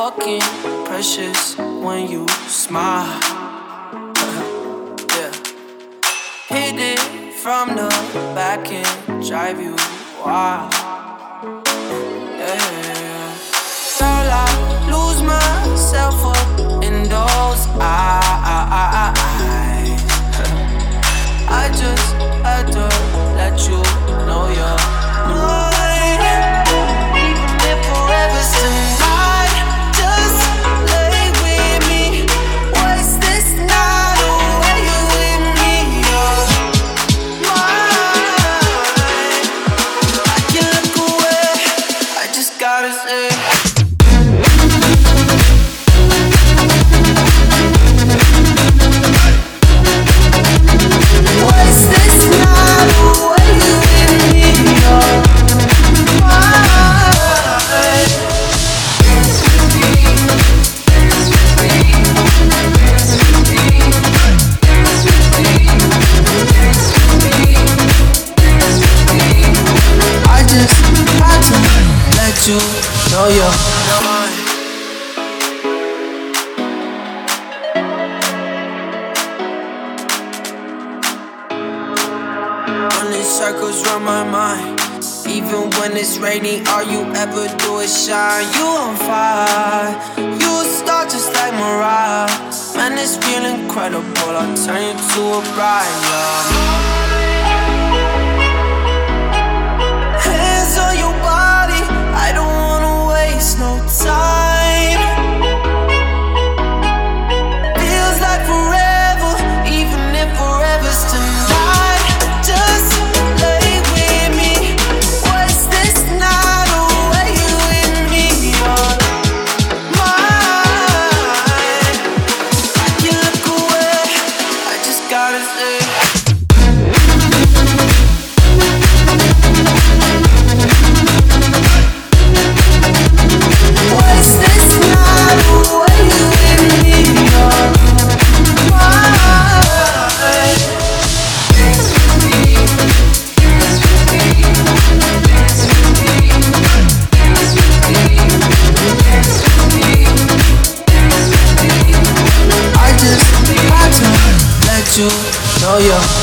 fucking precious when you smile. Yeah. Hit it from the back and drive you wild. Yeah. Girl, I lose myself up in those eyes. I just had to let you know you're mine. Even if forever's tonight, just lay with me. Waste this night away, you with me. You're mine. I can't look away, I just gotta say. You know you're mine. Running circles round my mind. Even when it's raining, all you ever do is shine. You on fire, you a star just like Mariah. Man, it's real incredible, I'll turn you to a bride, yeah. Hands on your body, I don't wanna waste no time. Feels like forever, even if forever's tonight. Just lay with me. Waste this night away, you and me. You're mine. I can't look away, I just gotta say. You know you're